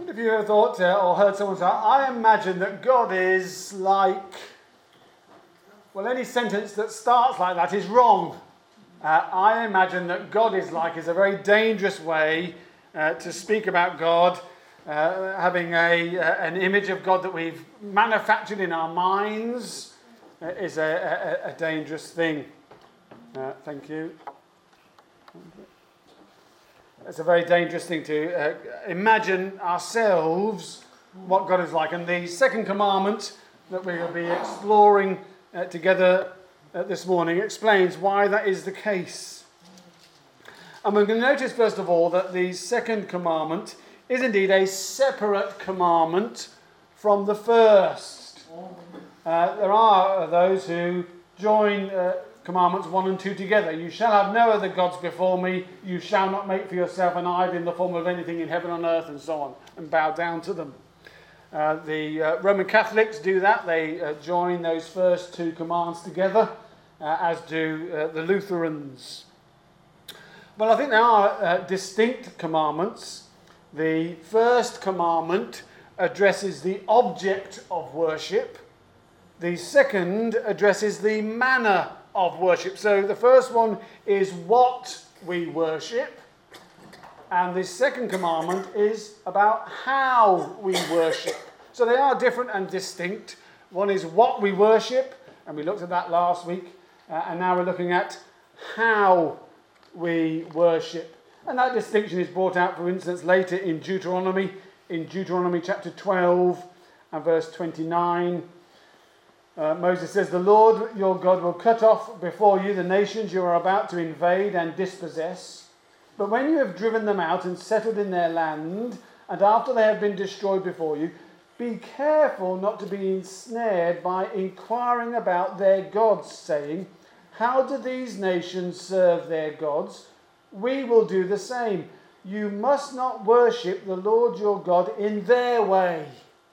Have you ever thought or heard someone say, I imagine that God is like... Well, any sentence that starts like that is wrong. I imagine that God is like is a very dangerous way to speak about God. Having an image of God that we've manufactured in our minds is a dangerous thing. Thank you. It's a very dangerous thing to imagine ourselves what God is like. And the second commandment that we will be exploring together this morning explains why that is the case. And we're going to notice first of all that the second commandment is indeed a separate commandment from the first. There are those who join commandments 1 and 2 together. You shall have no other gods before me. You shall not make for yourself an idol in the form of anything in heaven on earth, and so on, and bow down to them. The Roman Catholics do that. They join those first 2 commands together, as do the Lutherans. Well, I think there are distinct commandments. The first commandment addresses the object of worship. The second addresses the manner of worship. So the first one is what we worship, and the second commandment is about how we worship. So they are different and distinct. One is what we worship, and we looked at that last week, and now we're looking at how we worship. And that distinction is brought out, for instance, later in Deuteronomy chapter 12 and verse 29. Moses says, the Lord your God will cut off before you the nations you are about to invade and dispossess. But when you have driven them out and settled in their land, and after they have been destroyed before you, be careful not to be ensnared by inquiring about their gods, saying, how do these nations serve their gods? We will do the same. You must not worship the Lord your God in their way.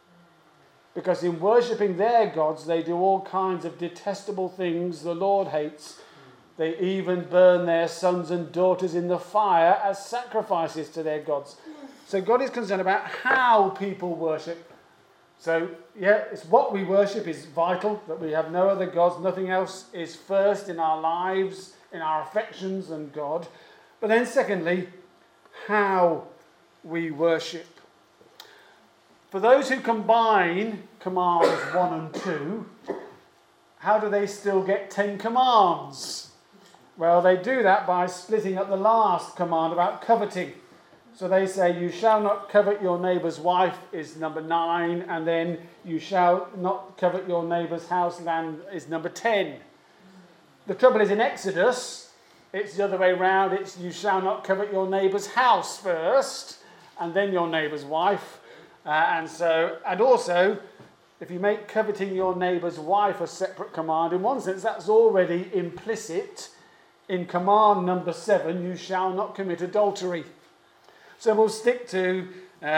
Because in worshipping their gods, they do all kinds of detestable things the Lord hates. They even burn their sons and daughters in the fire as sacrifices to their gods. So God is concerned about how people worship. So, yeah, it's what we worship is vital, that we have no other gods. Nothing else is first in our lives, in our affections than God. But then secondly, how we worship. For those who combine commands 1 and 2, how do they still get 10 commands? Well, they do that by splitting up the last command about coveting. So they say, you shall not covet your neighbour's wife is number 9, and then you shall not covet your neighbour's house, land is number 10. The trouble is in Exodus, it's the other way round. It's you shall not covet your neighbour's house first, and then your neighbour's wife. And also, if you make coveting your neighbour's wife a separate command, in one sense that's already implicit in command number 7, you shall not commit adultery. So we'll stick to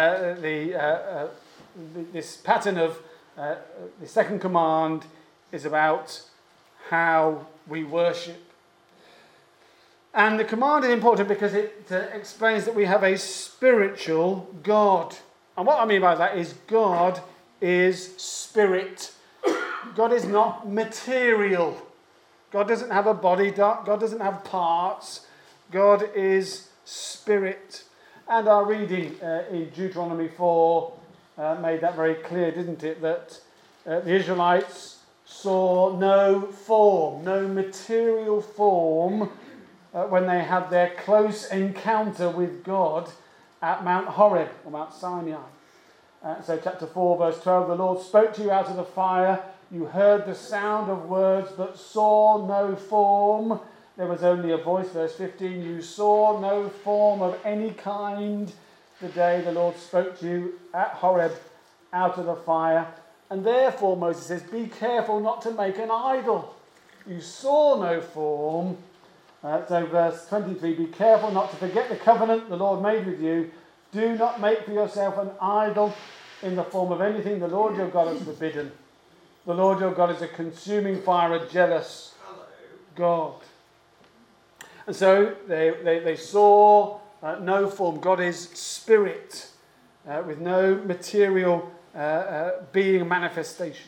this pattern of the second command is about how we worship. And the command is important because it explains that we have a spiritual God. And what I mean by that is God is spirit. God is not material. God doesn't have a body. God doesn't have parts. God is spirit. And our reading in Deuteronomy 4 made that very clear, didn't it? That the Israelites saw no form, no material form when they had their close encounter with God at Mount Horeb, or Mount Sinai. So chapter 4, verse 12, the Lord spoke to you out of the fire. You heard the sound of words, but saw no form. There was only a voice. Verse 15, you saw no form of any kind the day the Lord spoke to you at Horeb out of the fire. And therefore, Moses says, be careful not to make an idol. You saw no form. So verse 23, be careful not to forget the covenant the Lord made with you. Do not make for yourself an idol in the form of anything the Lord your God has forbidden. The Lord your God is a consuming fire, a jealous God. And so they saw no form. God is spirit. with no material being manifestation.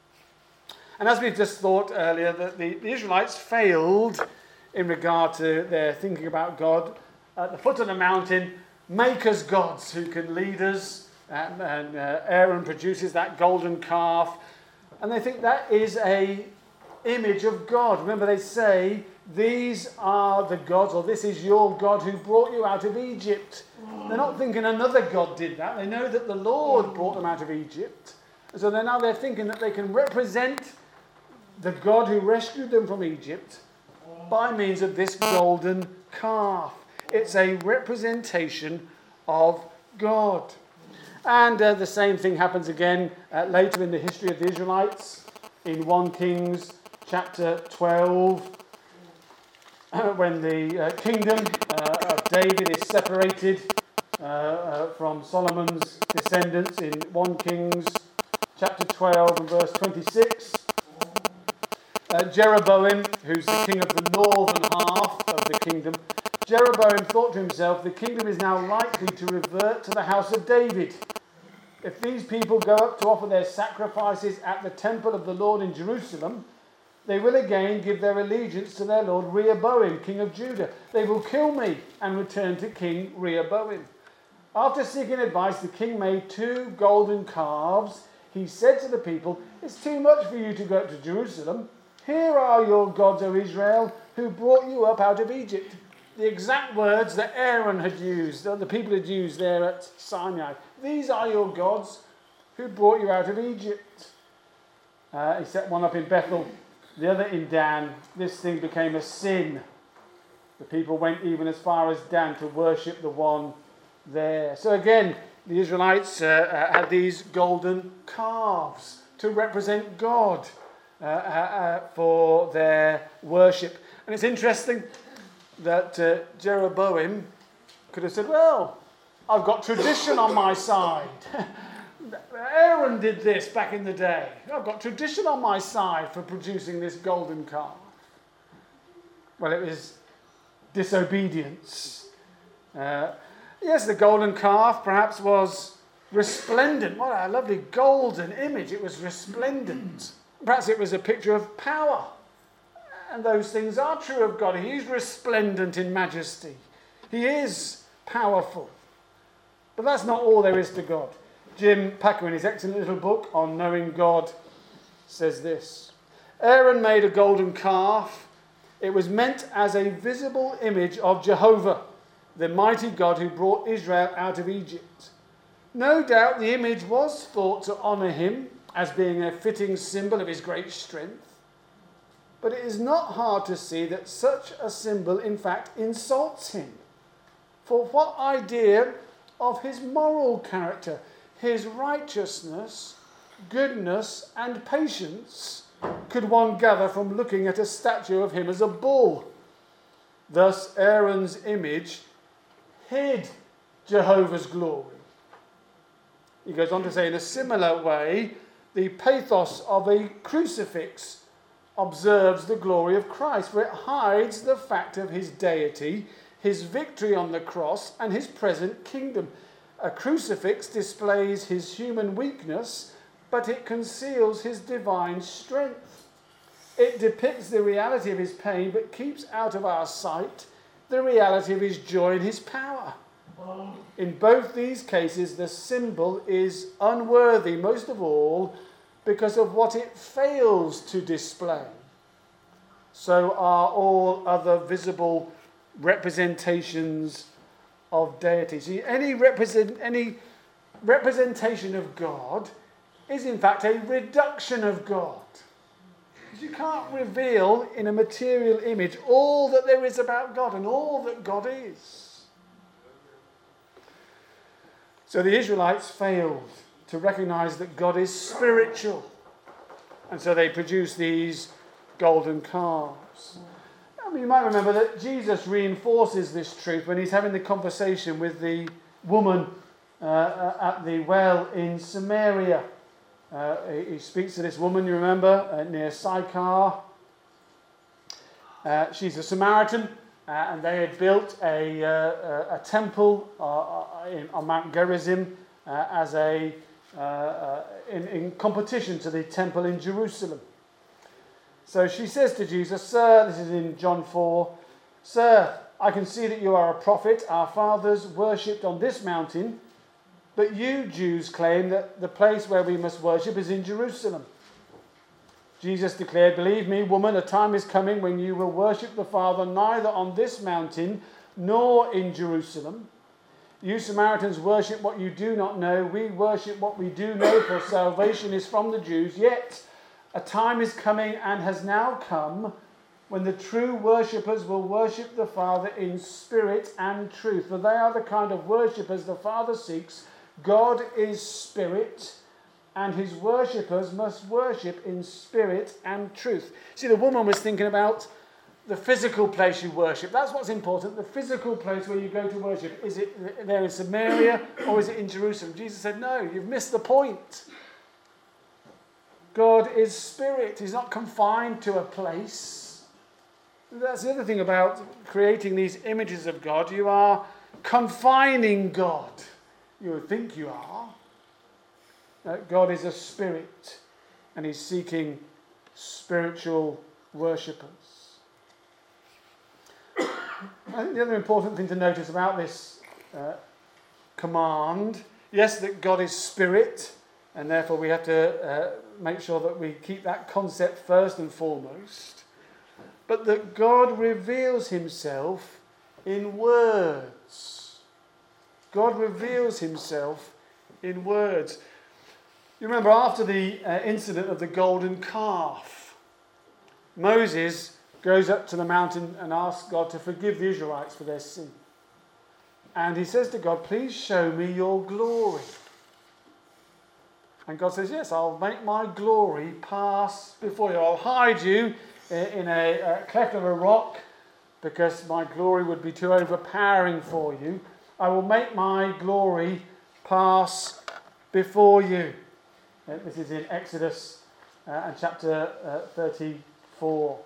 And as we've just thought earlier, that the Israelites failed in regard to their thinking about God. At the foot of the mountain, make us gods who can lead us. And Aaron produces that golden calf. And they think that is a image of God. Remember, they say, these are the gods, or this is your God who brought you out of Egypt. They're not thinking another God did that. They know that the Lord brought them out of Egypt. And so they're thinking that they can represent the God who rescued them from Egypt by means of this golden calf. It's a representation of God. And the same thing happens again later in the history of the Israelites in 1 Kings chapter 12, when the kingdom of David is separated from Solomon's descendants in 1 Kings chapter 12 and verse 26. Jeroboam, who's the king of the northern half of the kingdom, Jeroboam thought to himself, the kingdom is now likely to revert to the house of David. If these people go up to offer their sacrifices at the temple of the Lord in Jerusalem, they will again give their allegiance to their lord Rehoboam, king of Judah. They will kill me and return to King Rehoboam. After seeking advice, the king made 2 golden calves. He said to the people, it's too much for you to go up to Jerusalem. Here are your gods, O Israel, who brought you up out of Egypt. The exact words that Aaron had used, that the people had used there at Sinai. These are your gods who brought you out of Egypt. He set one up in Bethel, the other in Dan. This thing became a sin. The people went even as far as Dan to worship the one there. So again, the Israelites had these golden calves to represent God for their worship. And it's interesting that Jeroboam could have said, well, I've got tradition on my side. Aaron did this back in the day. I've got tradition on my side for producing this golden calf. Well, it was disobedience. Yes, the golden calf perhaps was resplendent. What a lovely golden image. It was resplendent. Perhaps it was a picture of power. And those things are true of God. He is resplendent in majesty. He is powerful. But that's not all there is to God. Jim Packer, in his excellent little book on knowing God, says this. Aaron made a golden calf. It was meant as a visible image of Jehovah, the mighty God who brought Israel out of Egypt. No doubt the image was thought to honour him as being a fitting symbol of his great strength. But it is not hard to see that such a symbol, in fact, insults him. For what idea of his moral character, his righteousness, goodness, and patience could one gather from looking at a statue of him as a bull? Thus, Aaron's image hid Jehovah's glory. He goes on to say, in a similar way, the pathos of a crucifix observes the glory of Christ, for it hides the fact of his deity, his victory on the cross, and his present kingdom. A crucifix displays his human weakness, but it conceals his divine strength. It depicts the reality of his pain, but keeps out of our sight the reality of his joy and his power. In both these cases, the symbol is unworthy, most of all, because of what it fails to display. So are all other visible representations of deity. See, any representation of God is in fact a reduction of God. Because you can't reveal in a material image all that there is about God and all that God is. So the Israelites failed to recognize that God is spiritual. And so they produced these golden calves. You might remember that Jesus reinforces this truth when he's having the conversation with the woman at the well in Samaria. He speaks to this woman, you remember, near Sychar. She's a Samaritan, and they had built a temple on Mount Gerizim in competition to the temple in Jerusalem. So she says to Jesus, "Sir," this is in John 4, "Sir, I can see that you are a prophet. Our fathers worshipped on this mountain, but you Jews claim that the place where we must worship is in Jerusalem." Jesus declared, "Believe me, woman, a time is coming when you will worship the Father neither on this mountain nor in Jerusalem. You Samaritans worship what you do not know. We worship what we do know, for salvation is from the Jews. Yet a time is coming and has now come when the true worshippers will worship the Father in spirit and truth. For they are the kind of worshippers the Father seeks. God is spirit, and his worshippers must worship in spirit and truth." See, the woman was thinking about the physical place you worship. That's what's important, the physical place where you go to worship. Is it there in Samaria or is it in Jerusalem? Jesus said, no, you've missed the point. God is spirit. He's not confined to a place. That's the other thing about creating these images of God. You are confining God. You would think you are. God is a spirit, and he's seeking spiritual worshippers. I think the other important thing to notice about this command, yes, that God is spirit, and therefore we have to make sure that we keep that concept first and foremost, but that God reveals himself in words. God reveals himself in words. You remember after the incident of the golden calf, Moses goes up to the mountain and asks God to forgive the Israelites for their sin. And he says to God, "Please show me your glory." And God says, "Yes, I'll make my glory pass before you. I'll hide you in a cleft of a rock because my glory would be too overpowering for you. I will make my glory pass before you." This is in Exodus and chapter 34.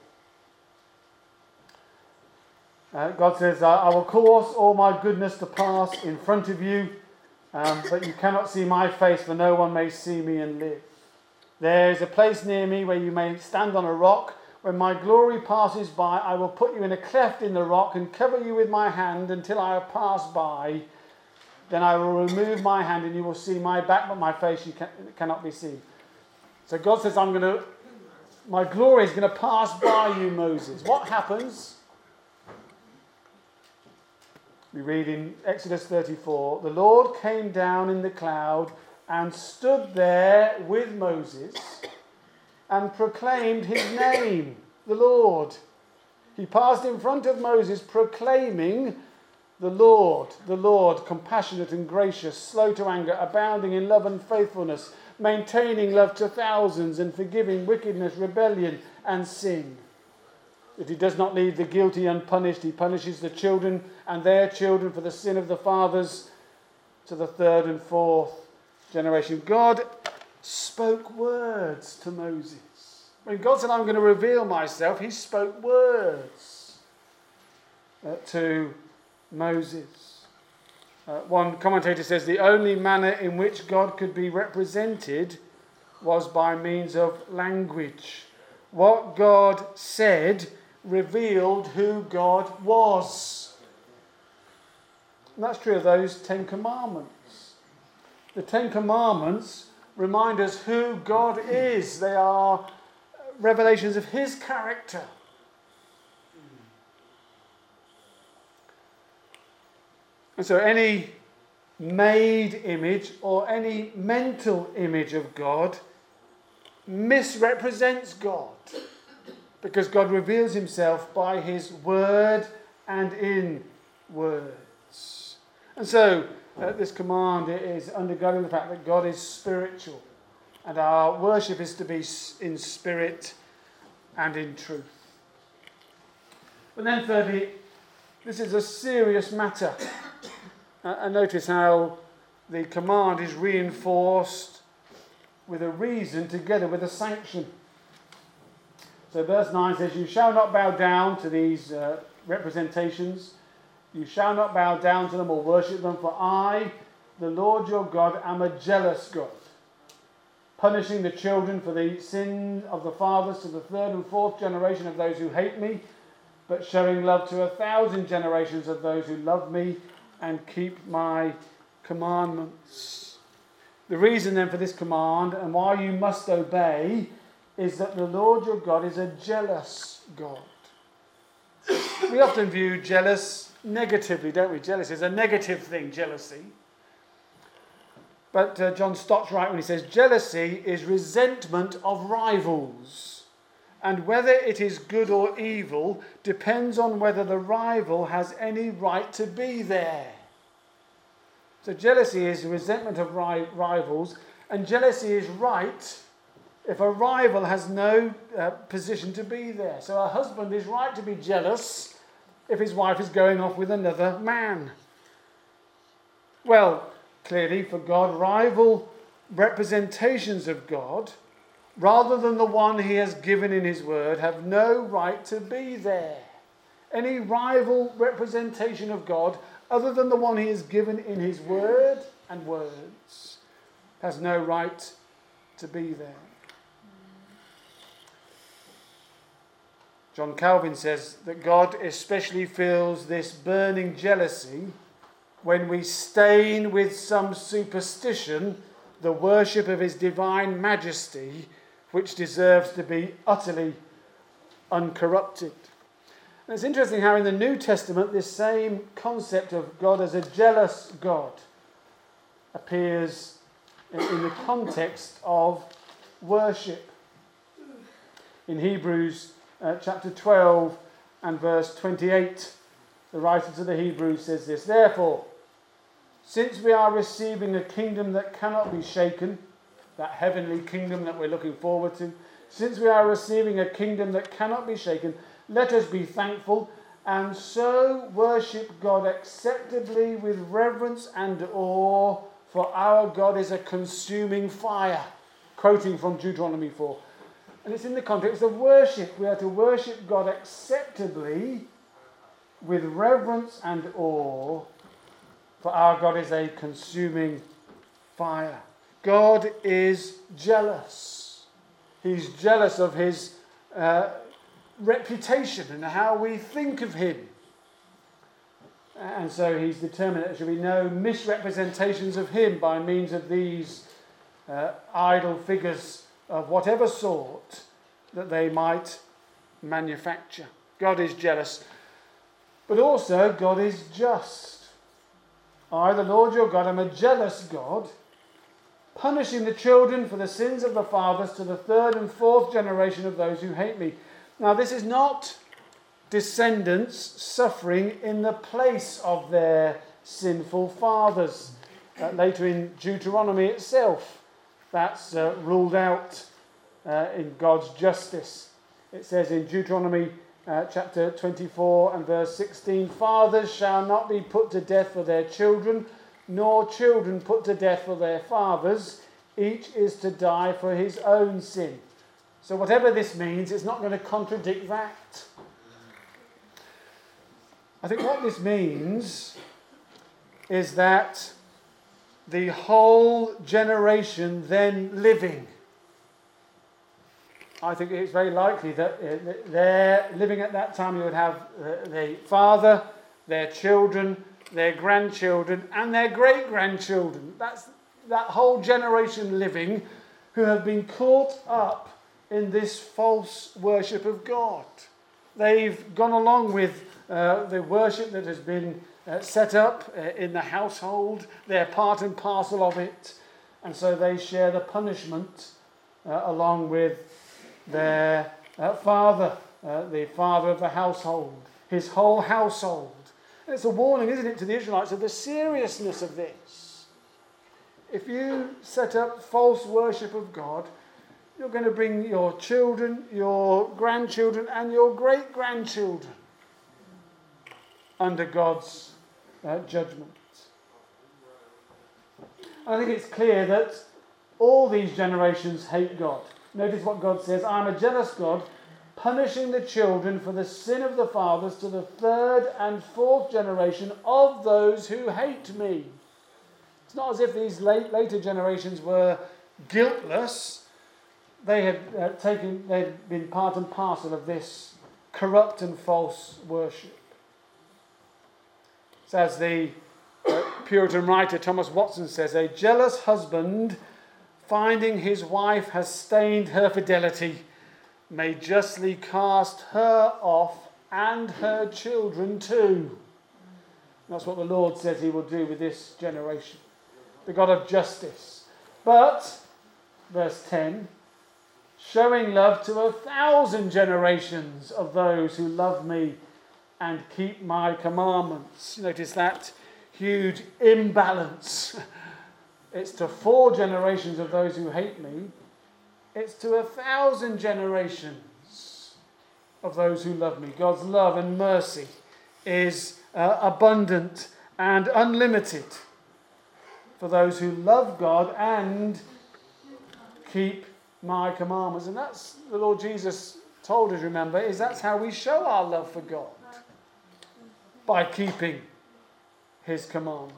God says, "I will cause all my goodness to pass in front of you, but you cannot see my face, for no one may see me and live. There is a place near me where you may stand on a rock. When my glory passes by, I will put you in a cleft in the rock and cover you with my hand until I have passed by. Then I will remove my hand and you will see my back, but my face cannot be seen." So God says, my glory is going to pass by you, Moses. What happens? We read in Exodus 34, "The Lord came down in the cloud and stood there with Moses and proclaimed his name, the Lord. He passed in front of Moses proclaiming, the Lord, compassionate and gracious, slow to anger, abounding in love and faithfulness, maintaining love to thousands and forgiving wickedness, rebellion and sin. That he does not leave the guilty unpunished. He punishes the children and their children for the sin of the fathers to the third and fourth generation." God spoke words to Moses. When God said, "I'm going to reveal myself," he spoke words to Moses. One commentator says the only manner in which God could be represented was by means of language. What God said revealed who God was. And that's true of those 10 commandments. The 10 commandments remind us who God is. They are revelations of his character. And so any made image or any mental image of God misrepresents God, because God reveals himself by his word and in words. And so this command is undergirding the fact that God is spiritual, and our worship is to be in spirit and in truth. But then thirdly, this is a serious matter. And notice how the command is reinforced with a reason together with a sanction. So verse 9 says, "You shall not bow down to these representations. You shall not bow down to them or worship them, for I, the Lord your God am a jealous God, punishing the children for the sin of the fathers to the third and fourth generation of those who hate me, but showing love to 1,000 generations of those who love me and keep my commandments. The reason then for this command and why you must obey is that the Lord your God is a jealous God. We often view jealous negatively, don't we? Jealousy is a negative thing, jealousy. But John Stott's right when he says jealousy is resentment of rivals, and whether it is good or evil depends on whether the rival has any right to be there. So jealousy is resentment of rivals, and jealousy is right if a rival has no position to be there. So a husband is right to be jealous if his wife is going off with another man. Well, clearly for God, rival representations of God, rather than the one he has given in his word, have no right to be there. Any rival representation of God, other than the one he has given in his word and words, has no right to be there. John Calvin says that God especially feels this burning jealousy when we stain with some superstition the worship of his divine majesty, which deserves to be utterly uncorrupted. And it's interesting how in the New Testament this same concept of God as a jealous God appears in the context of worship. In Hebrews chapter 12 and verse 28, the writer to the Hebrews says this: Therefore, since we are receiving a kingdom that cannot be shaken, that heavenly kingdom that we're looking forward to, since we are receiving a kingdom that cannot be shaken, let us be thankful and so worship God acceptably with reverence and awe, for our God is a consuming fire. Quoting from Deuteronomy 4. And it's in the context of worship. We are to worship God acceptably with reverence and awe, for our God is a consuming fire. God is jealous. He's jealous of his reputation and how we think of him. And so he's determined that there should be no misrepresentations of him by means of these idol figures of whatever sort that they might manufacture. God is jealous. But also, God is just. I, the Lord your God, am a jealous God, punishing the children for the sins of the fathers to the third and fourth generation of those who hate me. Now, this is not descendants suffering in the place of their sinful fathers. Later in Deuteronomy itself, that's ruled out in God's justice. It says in Deuteronomy chapter 24 and verse 16, Fathers shall not be put to death for their children, nor children put to death for their fathers. Each is to die for his own sin. So whatever this means, it's not going to contradict that. I think what this means is that the whole generation then living, I think it's very likely that they're living at that time, you would have the father, their children, their grandchildren, and their great-grandchildren. That's that whole generation living who have been caught up in this false worship of God. They've gone along with the worship that has been set up in the household. They're part and parcel of it. And so they share the punishment along with their father, the father of the household, his whole household. And it's a warning, isn't it, to the Israelites of the seriousness of this. If you set up false worship of God, you're going to bring your children, your grandchildren, and your great-grandchildren under God's judgment. I think it's clear that all these generations hate God. Notice what God says: I am a jealous God, punishing the children for the sin of the fathers to the third and fourth generation of those who hate me. It's not as if these later generations were guiltless. They had they'd been part and parcel of this corrupt and false worship. So as the Puritan writer Thomas Watson says, a jealous husband, finding his wife has stained her fidelity, may justly cast her off and her children too. That's what the Lord says he will do with this generation. The God of justice. But, verse 10, showing love to 1,000 generations of those who love me and keep my commandments. Notice that huge imbalance. It's to 4 generations of those who hate me. It's to 1,000 generations of those who love me. God's love and mercy is abundant and unlimited for those who love God and keep my commandments. And that's the Lord Jesus told us, remember, is that's how we show our love for God. By keeping his commandments.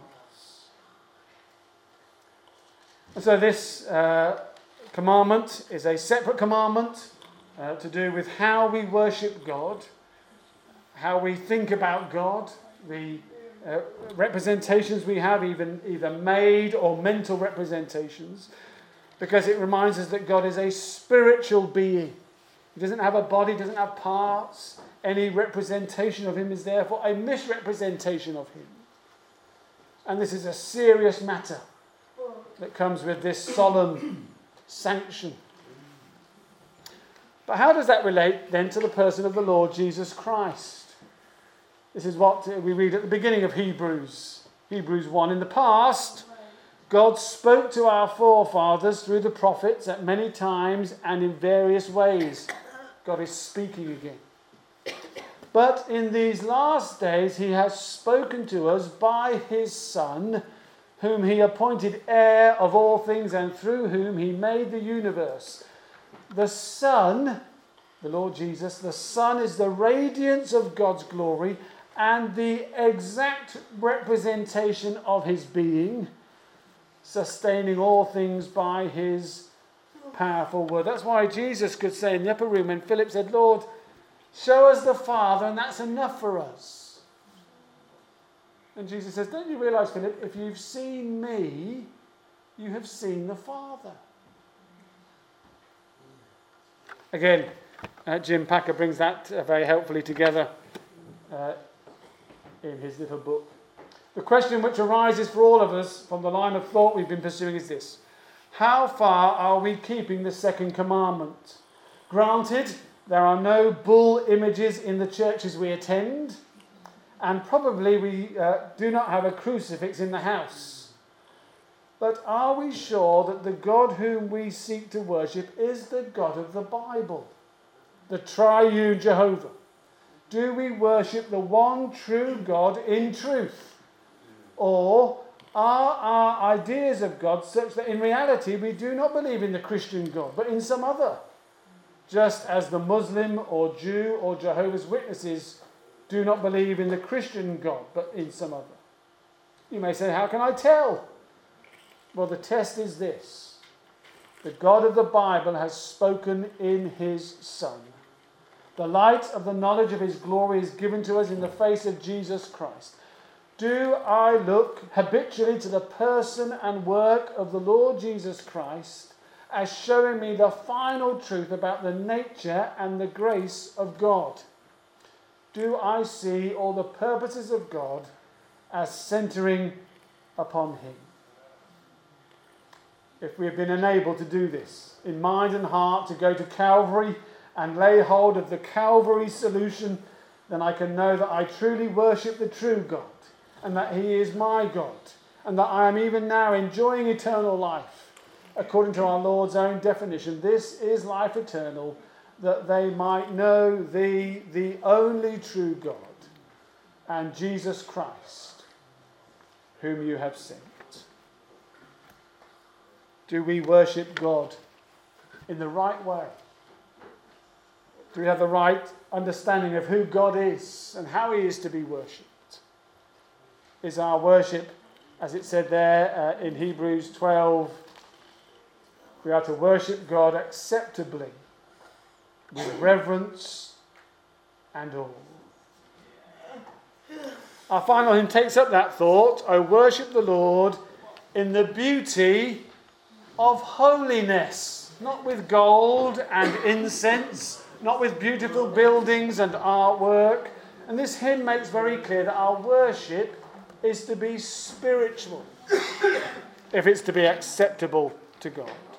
And so this commandment is a separate commandment to do with how we worship God, how we think about God, the representations we have, even either made or mental representations, because it reminds us that God is a spiritual being. He doesn't have a body, doesn't have parts. Any representation of him is therefore a misrepresentation of him. And this is a serious matter that comes with this solemn sanction. But how does that relate then to the person of the Lord Jesus Christ? This is what we read at the beginning of Hebrews 1. In the past, God spoke to our forefathers through the prophets at many times and in various ways. God is speaking again. But in these last days he has spoken to us by his Son, whom he appointed heir of all things and through whom he made the universe. The Son, the Lord Jesus, the Son is the radiance of God's glory and the exact representation of his being, sustaining all things by his powerful word. That's why Jesus could say in the upper room when Philip said, Lord, show us the Father, and that's enough for us. And Jesus says, don't you realise, Philip, if you've seen me, you have seen the Father. Again, Jim Packer brings that very helpfully together in his little book. The question which arises for all of us from the line of thought we've been pursuing is this. How far are we keeping the second commandment? Granted, there are no bull images in the churches we attend, and probably we do not have a crucifix in the house. But are we sure that the God whom we seek to worship is the God of the Bible, the triune Jehovah? Do we worship the one true God in truth? Or are our ideas of God such that in reality we do not believe in the Christian God, but in some other? Just as the Muslim or Jew or Jehovah's Witnesses do not believe in the Christian God, but in some other. You may say, how can I tell? Well, the test is this. The God of the Bible has spoken in his Son. The light of the knowledge of his glory is given to us in the face of Jesus Christ. Do I look habitually to the person and work of the Lord Jesus Christ as showing me the final truth about the nature and the grace of God? Do I see all the purposes of God as centering upon him? If we have been enabled to do this in mind and heart, to go to Calvary and lay hold of the Calvary solution, then I can know that I truly worship the true God and that he is my God and that I am even now enjoying eternal life according to our Lord's own definition. This is life eternal, that they might know thee, the only true God, and Jesus Christ, whom you have sent. Do we worship God in the right way? Do we have the right understanding of who God is and how he is to be worshipped? Is our worship as it said there in Hebrews 12, we are to worship God acceptably, with reverence and awe. Our final hymn takes up that thought. I worship the Lord in the beauty of holiness, not with gold and incense, not with beautiful buildings and artwork. And this hymn makes very clear that our worship is to be spiritual if it's to be acceptable to God.